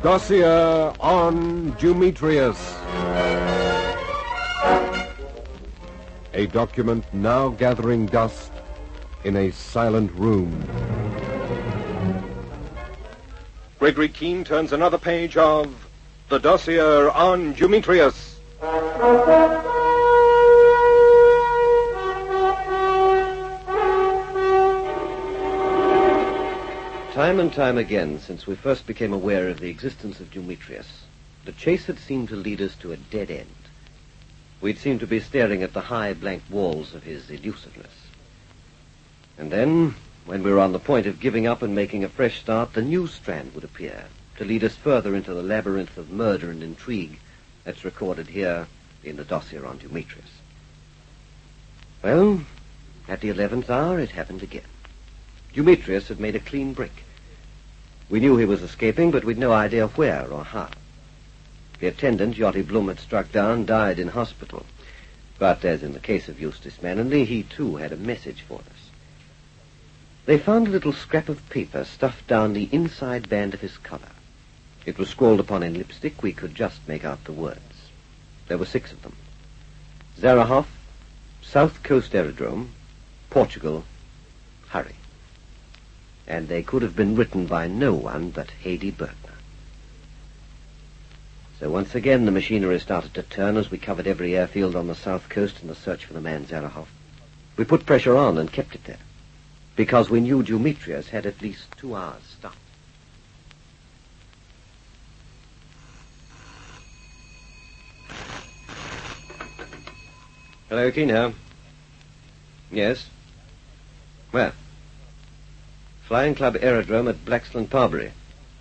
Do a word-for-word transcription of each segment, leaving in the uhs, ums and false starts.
Dossier on Demetrius. A document now gathering dust in a silent room. Gregory Keene turns another page of The Dossier on Demetrius. Time and time again, since we first became aware of the existence of Demetrius, the chase had seemed to lead us to a dead end. We'd seemed to be staring at the high blank walls of his elusiveness. And then, when we were on the point of giving up and making a fresh start, the new strand would appear to lead us further into the labyrinth of murder and intrigue that's recorded here in the Dossier on Demetrius. Well, at the eleventh hour, it happened again. Demetrius had made a clean break. We knew he was escaping, but we'd no idea where or how. The attendant, Jotty Blum, had struck down, died in hospital. But, as in the case of Eustace Manningley, he too had a message for us. They found a little scrap of paper stuffed down the inside band of his collar. It was scrawled upon in lipstick. We could just make out the words. There were six of them. Zarahoff, South Coast Aerodrome, Portugal, hurry. And they could have been written by no one but Hedy Bertner. So once again the machinery started to turn as we covered every airfield on the south coast in the search for the man Zarahoff. We put pressure on and kept it there, because we knew Demetrius had at least two hours start. Hello, Keene here. Yes? Where? Flying Club Aerodrome at Blaxland Parbury.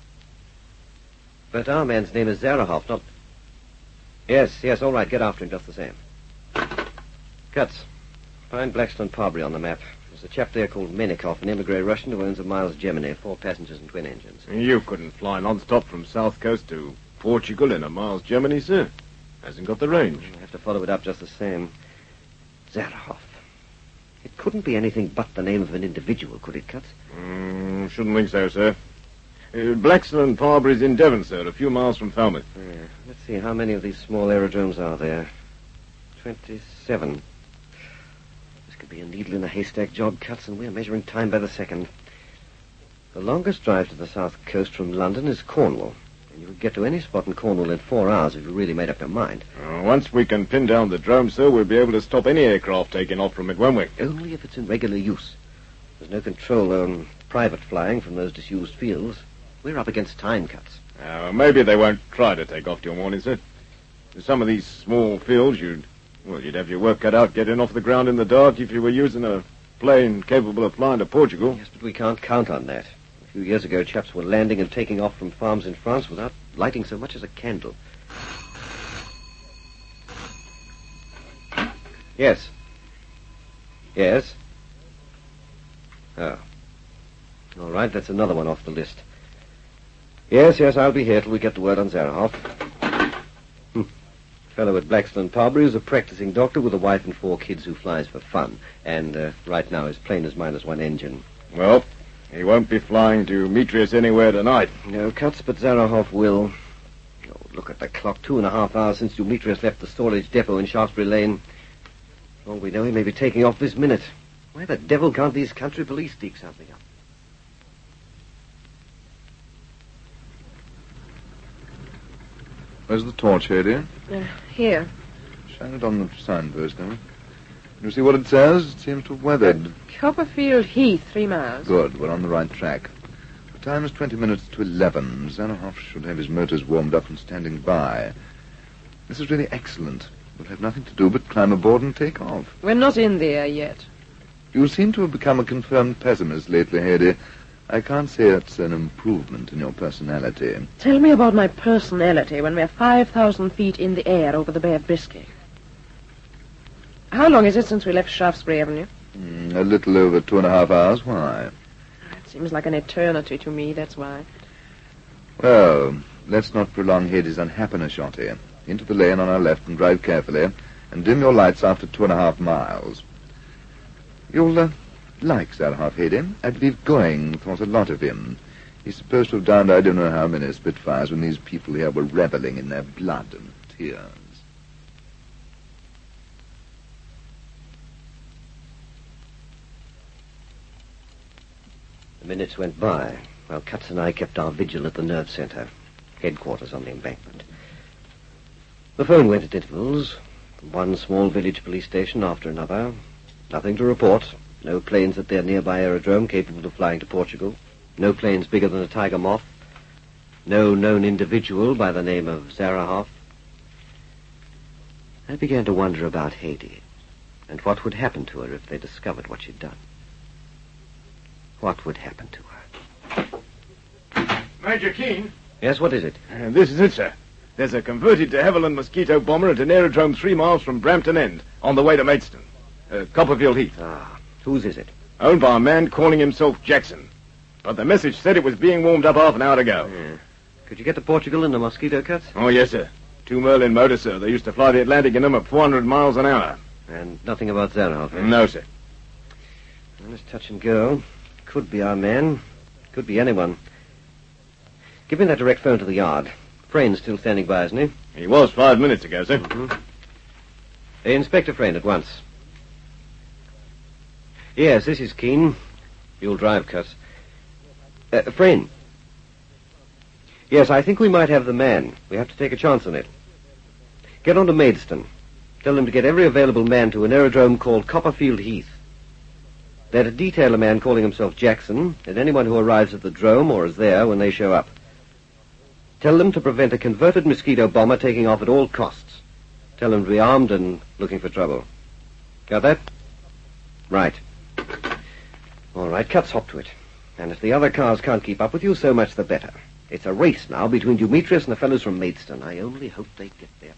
But our man's name is Zarahoff, not... Yes, yes, all right, get after him just the same. Cuts. Find Blaxland Parbury on the map. There's a chap there called Menikov, an emigre Russian who owns a Miles Gemini, four passengers and twin engines. You couldn't fly non-stop from South Coast to Portugal in a Miles Gemini, sir. Hasn't got the range. I have to follow it up just the same. Zarahoff. It couldn't be anything but the name of an individual, could it, Cuts? Mm, shouldn't think so, sir. Uh, Blaxland Parbury's in Devon, sir, a few miles from Falmouth. Yeah. Let's see, how many of these small aerodromes are there? Twenty-seven. This could be a needle in a haystack job, Cuts, and we're measuring time by the second. The longest drive to the south coast from London is Cornwall. And you could get to any spot in Cornwall in four hours if you really made up your mind. Uh, once we can pin down the drome, sir, we'll be able to stop any aircraft taking off from it, won't we? Only if it's in regular use. There's no control on private flying from those disused fields. We're up against time, Cuts. Uh, maybe they won't try to take off till morning, sir. Some of these small fields, you'd, well, you'd have your work cut out getting off the ground in the dark if you were using a plane capable of flying to Portugal. Yes, but we can't count on that. A few years ago, chaps were landing and taking off from farms in France without lighting so much as a candle. Yes. Yes. Oh. All right, that's another one off the list. Yes, yes, I'll be here till we get the word on Zarahoff. Hm. Fellow at Blaxland Parbury is a practicing doctor with a wife and four kids who flies for fun. And uh, right now his plane is minus one engine. Well, he won't be flying to Demetrius anywhere tonight. No, Cuts, but Zarahoff will. Oh, look at the clock. Two and a half hours since Demetrius left the storage depot in Shaftesbury Lane. For all we know, he may be taking off this minute. Why the devil can't these country police dig something up? Where's the torch, Hedy? Uh, here. Shine it on the signpost, now. You see what it says? It seems to have weathered. Uh, Copperfield Heath, three miles. Good, we're on the right track. The time is twenty minutes to eleven. Zarahoff should have his motors warmed up and standing by. This is really excellent. We'll have nothing to do but climb aboard and take off. We're not in the air yet. You seem to have become a confirmed pessimist lately, Hedy. I can't say it's an improvement in your personality. Tell me about my personality when we're five thousand feet in the air over the Bay of Biscay. How long is it since we left Shaftesbury Avenue? Mm, a little over two and a half hours. Why? It seems like an eternity to me, that's why. Well, let's not prolong Hedy's unhappiness, Jotty. Into the lane on our left and drive carefully, and dim your lights after two and a half miles. You'll uh, like Zarahoff, Hedy. I believe Going thought a lot of him. He's supposed to have downed I don't know how many Spitfires when these people here were reveling in their blood and tears. The minutes went by while Cutts and I kept our vigil at the nerve center, headquarters on the embankment. The phone went at intervals, from one small village police station after another. Nothing to report. No planes at their nearby aerodrome capable of flying to Portugal. No planes bigger than a tiger moth. No known individual by the name of Zarahoff. I began to wonder about Haiti, and what would happen to her if they discovered what she'd done. What would happen to her? Major Keene? Yes, what is it? Uh, this is it, sir. There's a converted de Havilland Mosquito bomber at an aerodrome three miles from Brampton End, on the way to Maidstone. Uh, Copperfield Heath. Ah, whose is it? Owned by a man calling himself Jackson. But the message said it was being warmed up half an hour ago. Yeah. Could you get to Portugal in the Mosquito Cuts? Oh, yes, sir. Two Merlin motors, sir. They used to fly the Atlantic in them at four hundred miles an hour. And nothing about Zarahoff, eh? No, sir. Well, it's touch and go. Could be our man. Could be anyone. Give me that direct phone to the yard. Frain's still standing by, isn't he? He was five minutes ago, sir. Mm-hmm. Hey, Inspector Frain at once. Yes, this is Keene. You'll drive, Cutts. Uh, Frain. Yes, I think we might have the man. We have to take a chance on it. Get on to Maidstone. Tell them to get every available man to an aerodrome called Copperfield Heath. They're to detail a man calling himself Jackson, and anyone who arrives at the drome or is there when they show up. Tell them to prevent a converted mosquito bomber taking off at all costs. Tell them to be armed and looking for trouble. Got that? Right. All right, Cutts, hop to it. And if the other cars can't keep up with you, so much the better. It's a race now between Demetrius and the fellows from Maidstone. I only hope they get there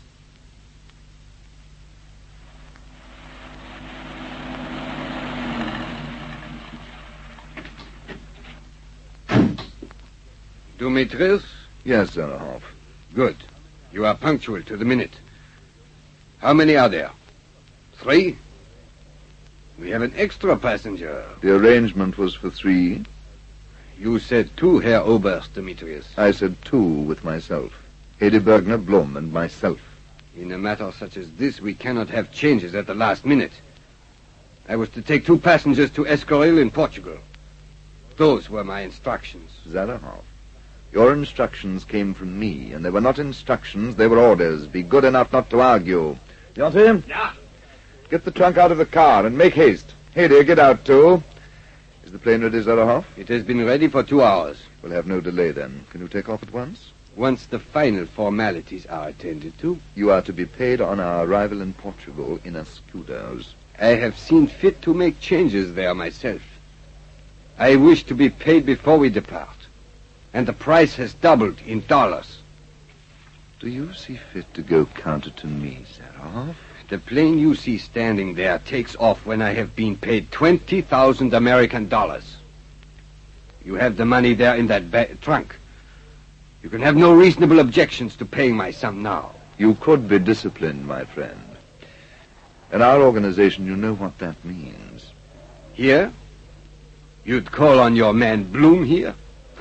first. Demetrius? Yes, Zarahoff. Good. You are punctual to the minute. How many are there? Three? We have an extra passenger. The arrangement was for three. You said two, Herr Oberst, Demetrius. I said two with myself. Hedy Bergner, Blum, and myself. In a matter such as this, we cannot have changes at the last minute. I was to take two passengers to Estoril in Portugal. Those were my instructions. Zarahoff, your instructions came from me, and they were not instructions, they were orders. Be good enough not to argue. Yonty? Yeah. Get the trunk out of the car and make haste. Hedy, get out too. Is the plane ready, Zarahoff? It has been ready for two hours. We'll have no delay then. Can you take off at once? Once the final formalities are attended to. You are to be paid on our arrival in Portugal in escudos. I have seen fit to make changes there myself. I wish to be paid before we depart. And the price has doubled in dollars. Do you see fit to go counter to me, Zarahoff? The plane you see standing there takes off when I have been paid twenty thousand American dollars. You have the money there in that ba- trunk. You can have no reasonable objections to paying my sum now. You could be disciplined, my friend. In our organization, you know what that means. Here? You'd call on your man Blum here?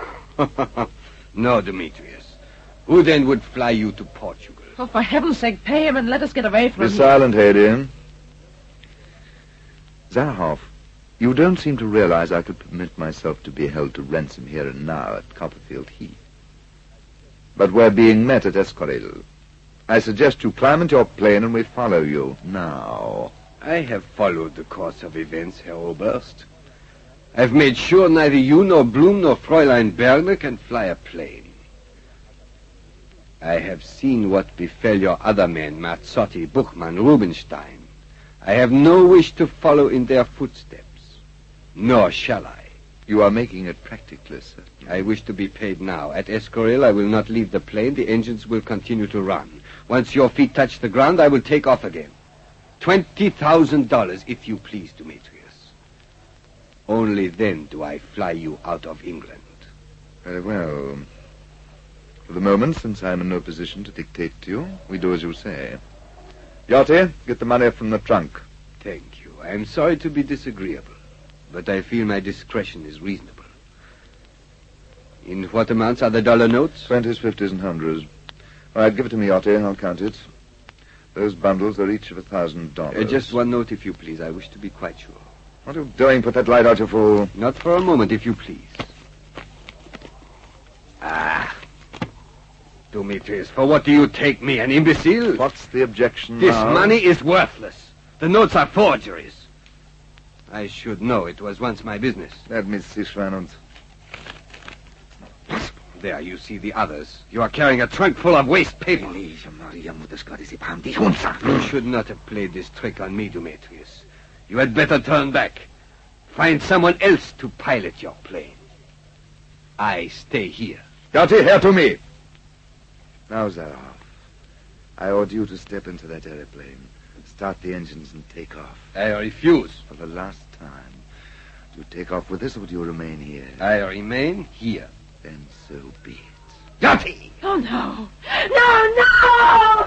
No, Demetrius. Who then would fly you to Portugal? Oh, for heaven's sake, pay him and let us get away from Be him. silent, Hedy. Zarahoff, you don't seem to realize I could permit myself to be held to ransom here and now at Copperfield Heath. But we're being met at Estoril. I suggest you climb into your plane and we follow you now. I have followed the course of events, Herr Oberst. I've made sure neither you nor Blum nor Fräulein Bergner can fly a plane. I have seen what befell your other men, Mazzotti, Buchmann, Rubinstein. I have no wish to follow in their footsteps. Nor shall I. You are making it practically, sir. I wish to be paid now. At Estoril, I will not leave the plane. The engines will continue to run. Once your feet touch the ground, I will take off again. Twenty thousand dollars, if you please, Demetrius. Only then do I fly you out of England. Very well. For the moment, since I am in no position to dictate to you, we do as you say. Yachty, get the money from the trunk. Thank you. I am sorry to be disagreeable, but I feel my discretion is reasonable. In what amounts are the dollar notes? Twenties, fifties, and hundreds. All right, give it to me, Otti. I'll count it. Those bundles are each of a thousand Uh, dollars. just one note, if you please. I wish to be quite sure. What are you doing? Put that light out, you fool. Not for a moment, if you please. Ah. Demetrius, for what do you take me, an imbecile? What's the objection This now? money is worthless. The notes are forgeries. I should know. It was once my business. Let me see, Schweinhund. There, you see the others. You are carrying a trunk full of waste paper. You should not have played this trick on me, Demetrius. You had better turn back. Find someone else to pilot your plane. I stay here. Otti, here to me. Now, Zaroff, I order you to step into that airplane, start the engines, and take off. I refuse. For the last time. Do you take off with us, or do you remain here? I remain here. Then so be it. Yachty! Oh, no. No, no!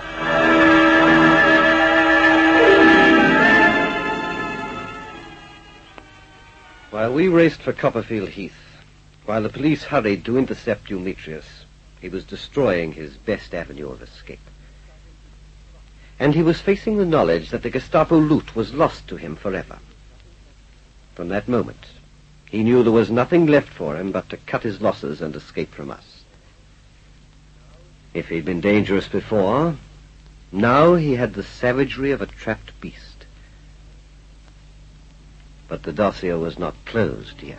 While we raced for Copperfield Heath, while the police hurried to intercept Demetrius, he was destroying his best avenue of escape. And he was facing the knowledge that the Gestapo loot was lost to him forever. From that moment, he knew there was nothing left for him but to cut his losses and escape from us. If he'd been dangerous before, now he had the savagery of a trapped beast. But the dossier was not closed yet.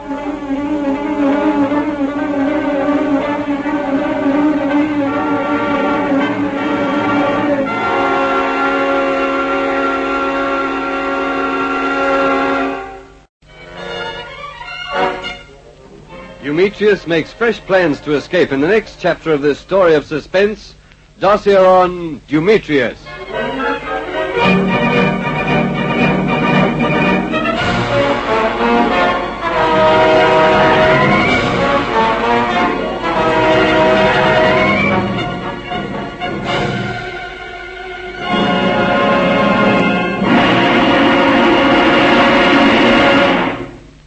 Demetrius makes fresh plans to escape in the next chapter of this story of suspense, dossier on Demetrius.